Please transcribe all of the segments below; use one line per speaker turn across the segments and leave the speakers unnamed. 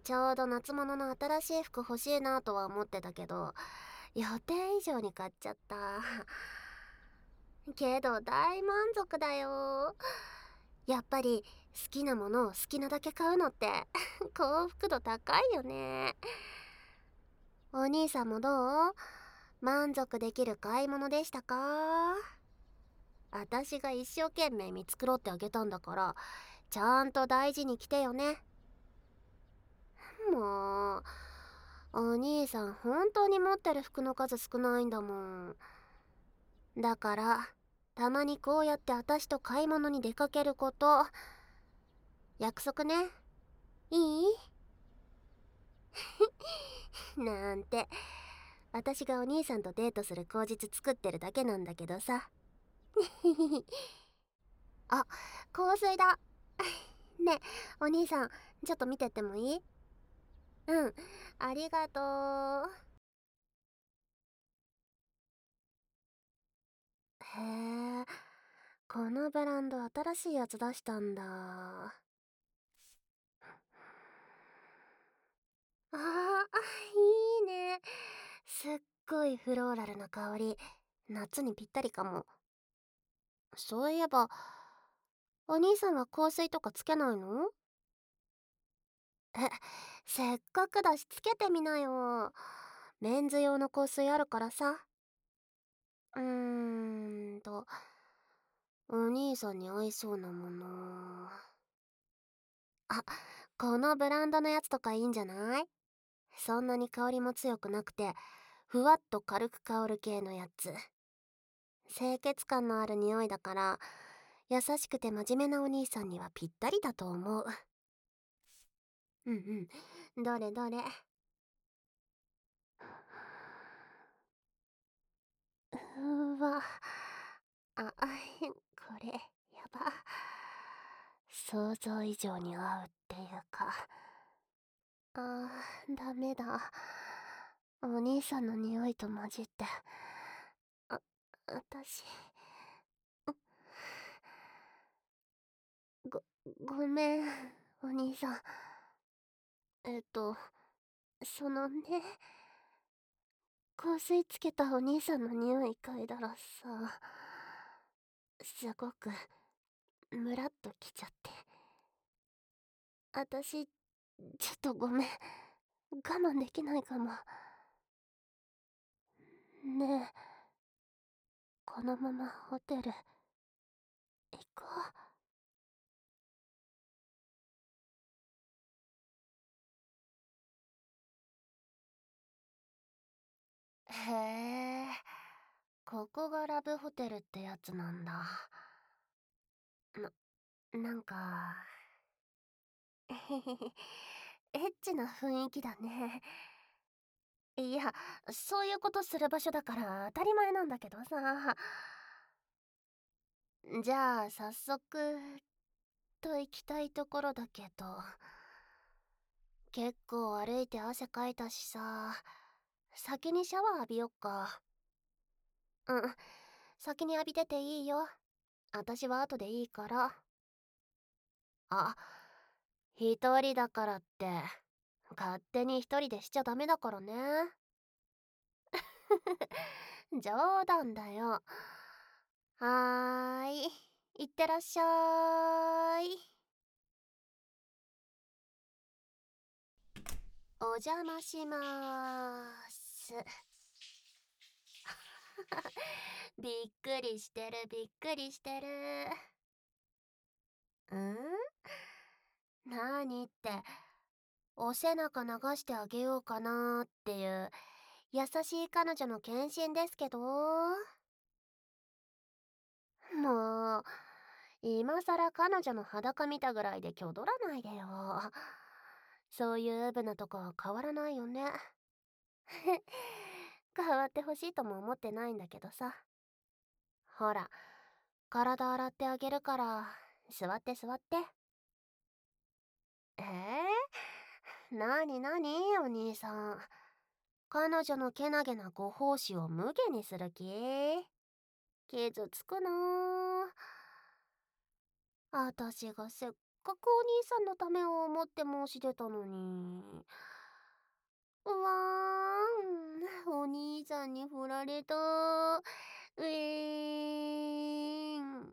ちょうど夏物の新しい服欲しいなとは思ってたけど、予定以上に買っちゃった。けど大満足だよ。やっぱり好きなものを好きなだけ買うのって幸福度高いよね。お兄さんもどう？満足できる買い物でしたか？私が一生懸命見繕ってあげたんだから、ちゃんと大事に着てよね。もう、お兄さん本当に持ってる服の数少ないんだもん。だから、たまにこうやって私と買い物に出かけること、約束ね。いい？なんて、私がお兄さんとデートする口実作ってるだけなんだけどさ。あ、香水だ。ねえ、お兄さん、ちょっと見てってもいい？うん、ありがとう。へえ、このブランド新しいやつ出したんだ。ああ、いいね。すっごいフローラルな香り。夏にぴったりかも。そういえば、お兄さんは香水とかつけないの？え、せっかくだしつけてみなよ。メンズ用の香水あるからさ。うーんと、お兄さんに合いそうなもの。あ、このブランドのやつとかいいんじゃない？そんなに香りも強くなくて、ふわっと軽く香る系のやつ。清潔感のある匂いだから、優しくて真面目なお兄さんにはぴったりだと思う。うんうん。どれどれ。うわ。あ、これ、やば。想像以上に合うっていうか。ダメだ。お兄さんの匂いと混じって。あ、私、ご、ごめん、お兄さん。えっと、そのね、香水つけたお兄さんの匂い嗅いだらさ、すごく、ムラっときちゃって。私、ちょっとごめん。我慢できないかも。ねえ、このままホテル、行こう。へえ、ここがラブホテルってやつなんだ。なんか、えへへへ、エッチな雰囲気だね。いや、そういうことする場所だから当たり前なんだけどさ。じゃあ、早速、と行きたいところだけど、結構歩いて汗かいたしさ、先にシャワー浴びよっか。うん、先に浴びてていいよ。私は後でいいから。あ、一人だからって、勝手に一人でしちゃダメだからね。冗談だよ。はーい。いってらっしゃい。お邪魔しまーす。びっくりしてるびっくりしてる。なーにって、お背中流してあげようかなーっていう優しい彼女の献身ですけど。もう、今さら彼女の裸見たぐらいで挙動らないでよ。そういうウブなとこは変わらないよね。変わってほしいとも思ってないんだけどさ。ほら、体洗ってあげるから、座って座って。なになにお兄さん。彼女のけなげなご奉仕を無下にする気？傷つくなあ。私がせっかかくお兄さんのためを思って申し出たのに。うわーん、お兄さんに振られた。うえーん。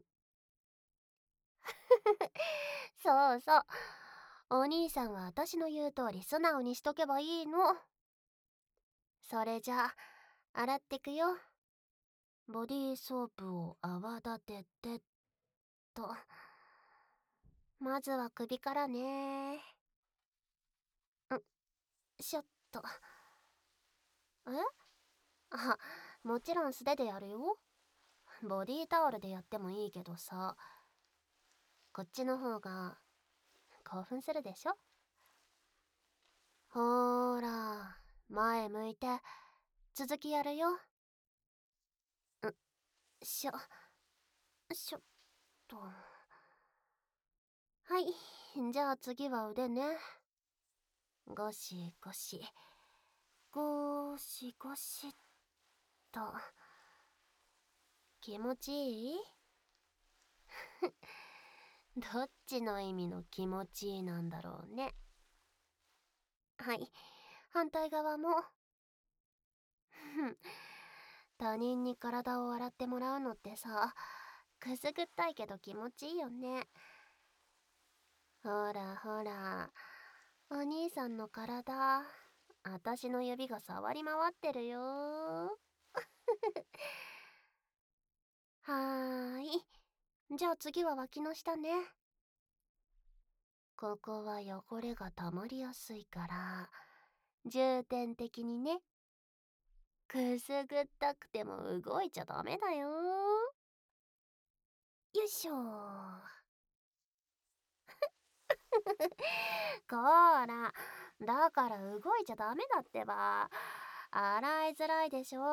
そうそう。お兄さんは私の言う通り素直にしとけばいいの。それじゃあ、洗ってくよ。ボディーソープを泡立ててっと。まずは首からね。しょっと。えあ、もちろん素手でやるよ。ボディータオルでやってもいいけどさ。こっちの方が興奮するでしょ。ほーら、前向いて。続きやるよ。しょっと。はい、じゃあ次は腕ね。ゴシゴシゴシゴシっと。気持ちいい？どっちの意味の気持ちいいなんだろうね。はい、反対側も。他人に体を洗ってもらうのってさ、くすぐったいけど気持ちいいよね。ほらほら、お兄さんの体、あたしの指が触り回ってるよ。はーい。じゃあ次は脇の下ね。ここは汚れが溜まりやすいから、重点的にね。くすぐったくても動いちゃダメだよ。よいしょこーら、だから動いちゃダメだってば。洗いづらいでしょ。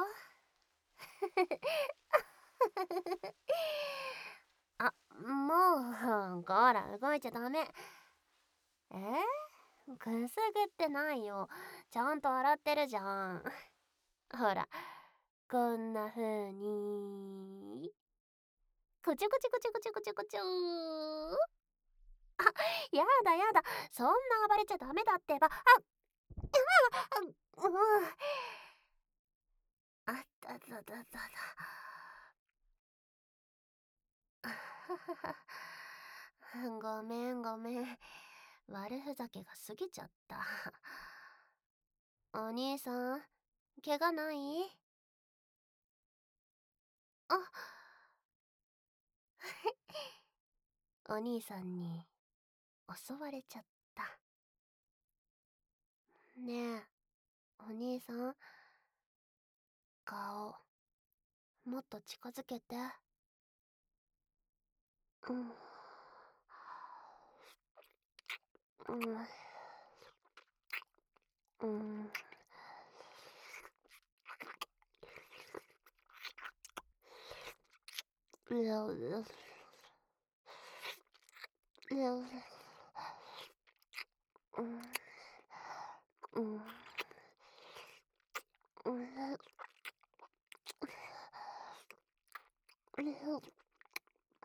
あ、もう、こーら、動いちゃダメ。くすぐってないよ。ちゃんと洗ってるじゃん。ほら、こんな風に。くちゅくちゅくちゅくちゅくちゅくちゅー。あ、やだやだ。そんな暴れちゃダメだってば。うん。あったたたたた。ごめんごめん。悪ふざけが過ぎちゃった。お兄さん、怪我ない？あ、お兄さんに襲われちゃった。ねえ、お兄さん、顔、もっと近づけて。うん。うん。うん。うん。うん。うん。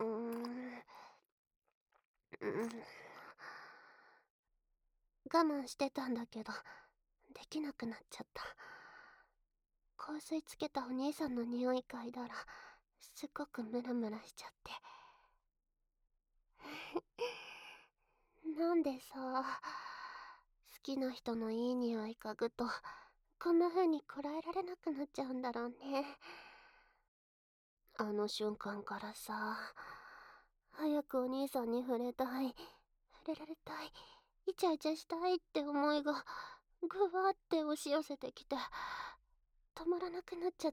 我慢してたんだけど、できなくなっちゃった。香水つけたお兄さんの匂い嗅いだら、すっごくムラムラしちゃって。なんでさ、好きな人のいい匂い嗅ぐと、こんな風にこらえられなくなっちゃうんだろうね。あの瞬間からさ、早くお兄さんに触れたい、触れられたい、イチャイチャしたいって思いが、ぐわーって押し寄せてきて、止まらなくなっちゃって。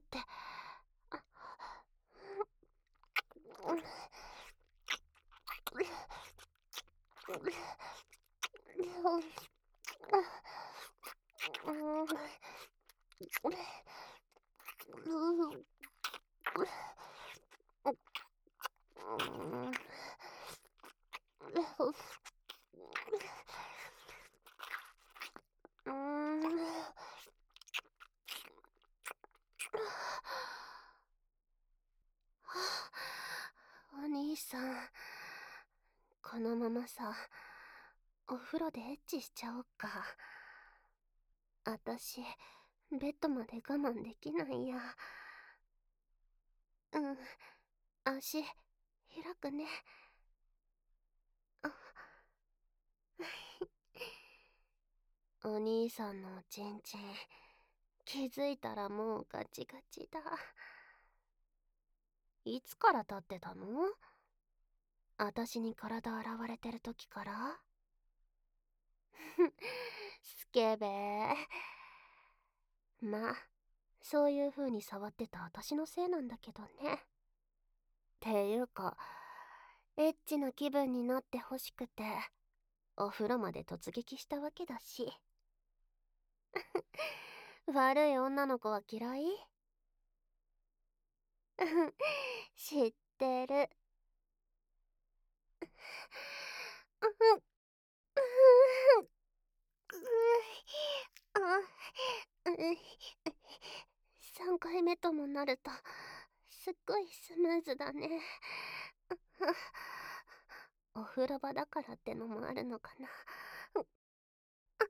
お兄さん、ここのままさ、お風呂でエッチしちゃおっか。あたし、ベッドまで我慢できないや。うん、足、開くね。お兄さんのおちんちん、気づいたらもうガチガチだ。いつから立ってたの？あたしに体洗われてる時から？スケベー。まあ、そういう風に触ってたあたしのせいなんだけどね。ていうか、エッチな気分になってほしくて、お風呂まで突撃したわけだし。悪い女の子は嫌い？知ってる。3回目ともなるとすっごいスムーズだね。お風呂場だからってのもあるのかな。す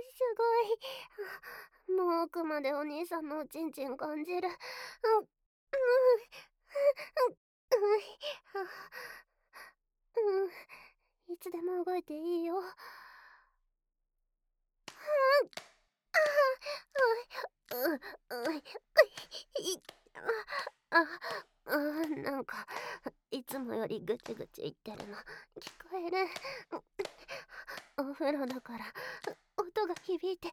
ごい。もう奥までお兄さんのおちんちん感じる。いつでも動いていいよ。なんかいつもよりぐちぐち言ってるの聞こえる。お風呂だから音が響いて、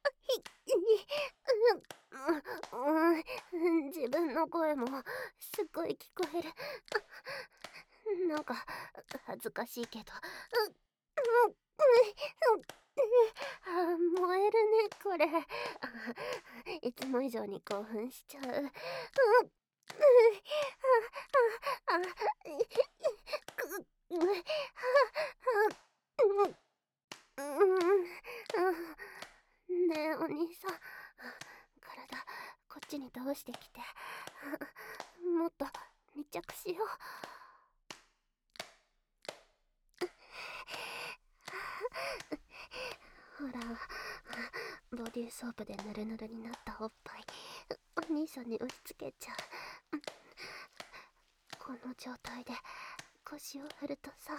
自分の声もすっごい聞こえる。なんか恥ずかしいけど、燃えるねこれ。いつも以上に興奮しちゃう。ねえお兄さん、体こっちに倒してきて。もっと密着しよう。ほら、ボディーソープでヌルヌルになったおっぱいお兄さんに押し付けちゃう。この状態で腰を振るとさ、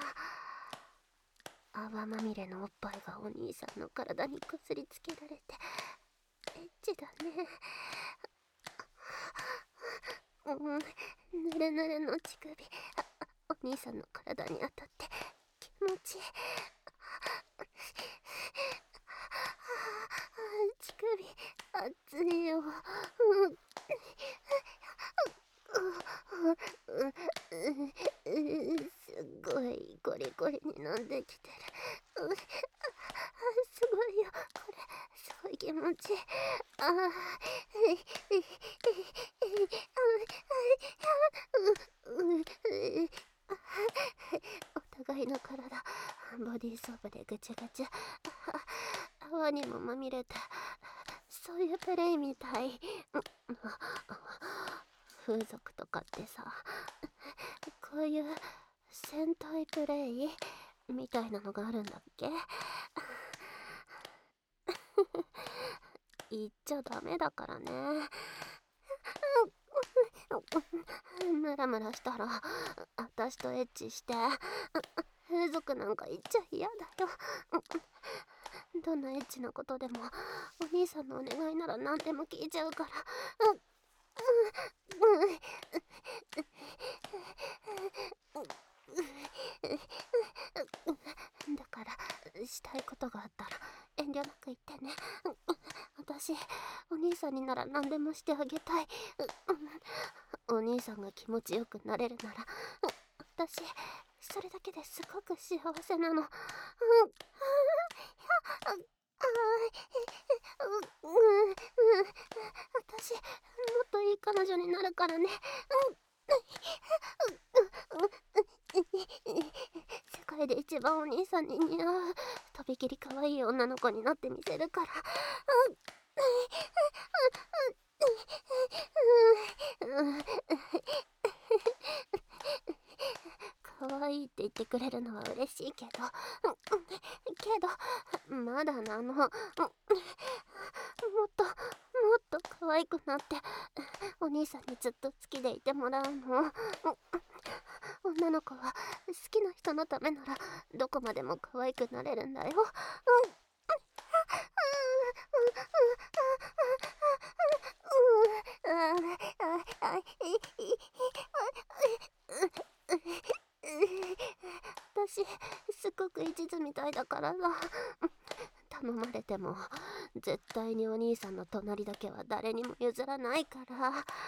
泡まみれのおっぱいがお兄さんの体にこすりつけられてエッチだね。ぬるぬるの乳首、お兄さんの体に当たって気持ちいい。乳首熱いよ。すごいゴリゴリに飲んできてる。すごいよこれ、すごい気持ちいい。お互いの体ボディーソープでぐちゃぐちゃ、泡にもまみれて、そういうプレイみたい。風俗とかってさ、こういう戦隊プレイみたいなのがあるんだっけ？言っちゃダメだからね。ムラムラしたらあたしとエッチして、風俗なんか言っちゃ嫌だよ。どんなエッチなことでもお兄さんのお願いなら何でも聞いちゃうから。だからしたいことがあったら遠慮なく言ってね。私お兄さんになら何でもしてあげたい。お兄さんが気持ちよくなれるなら私それだけですごく幸せなの。私もっといい彼女になるからね。世界で一番お兄さんに似合うとびきり可愛い女の子になってみせるから。可愛いって言っってくれるのは嬉しいけど、まだなの。もっと可愛くなって、お兄さんにずっと好きでいてもらうの。女の子は好きな人のためならどこまでも可愛くなれるんだよ。私すっごく一途みたいだからさ、頼まれても絶対にお兄さんの隣だけは誰にも譲らないから。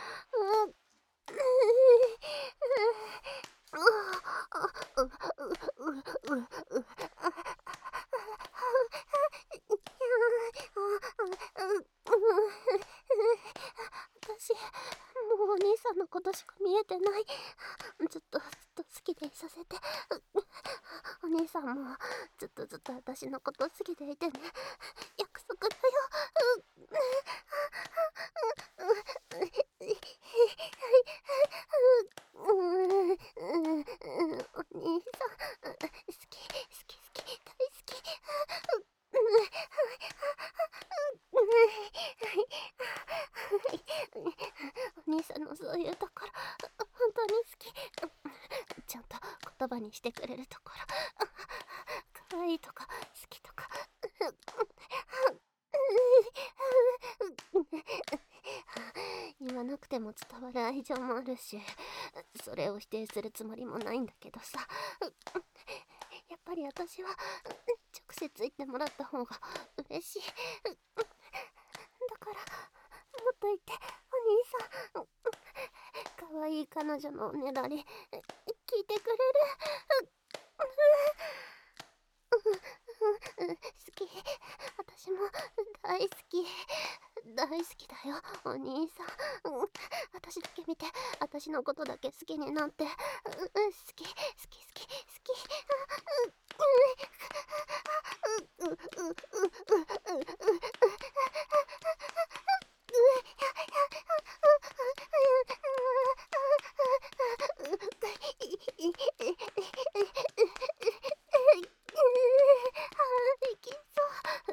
私もうお兄さんのことしか見えてない。ずっと好きでいさせて。お兄さんもずっと私のこと好きでいてね。約束だよ。お兄さん、好き、大好き。お兄さんのそういうところ、本当に好き。ちゃんと言葉にしてくれるところ、可愛いとか好きとか。言わなくても伝わる愛情もあるし、それを否定するつもりもないんだけどさ、やっぱり私は直接言ってもらった方が嬉しい。だからもっと言って、お兄さん。可愛い彼女のおねだり聞いてくれる？好き。私も大好き。大好きだよ、お兄さん。私だけ見て、私のことだけ好きになって。好き。いきそう。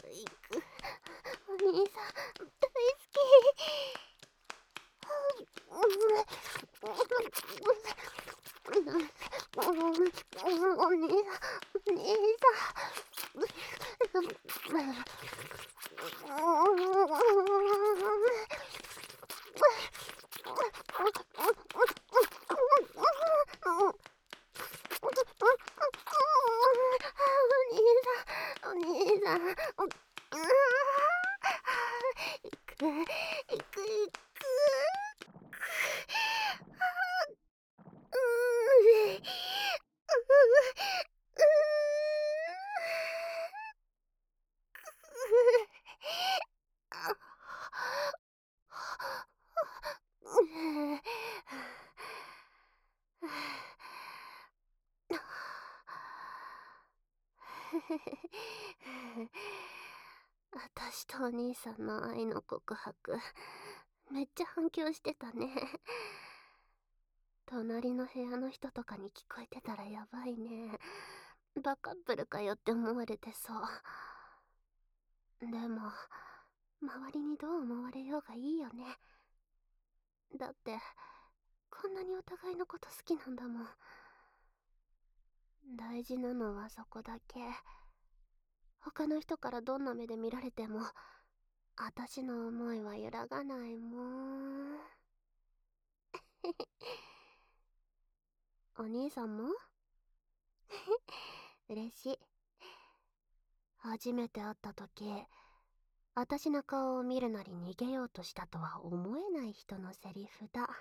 いく。お兄さん、大好き。お兄さん。お兄さん、行く。私とお兄さんの愛の告白、めっちゃ反響してたね。隣の部屋の人とかに聞こえてたらやばいね。バカップルかよって思われてそう。でも周りにどう思われようがいいよね。だってこんなにお互いのこと好きなんだもん。大事なのはそこだけ。他の人からどんな目で見られても私の思いは揺らがないもん。お兄さんも嬉しい。初めて会った時、私の顔を見るなり逃げようとしたとは思えない人のセリフだ。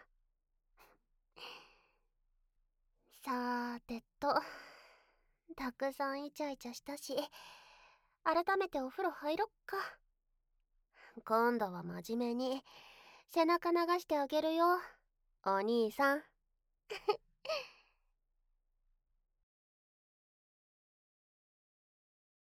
さーてと、たくさんイチャイチャしたし、改めてお風呂入ろっか。今度は真面目に背中流してあげるよ、お兄さん。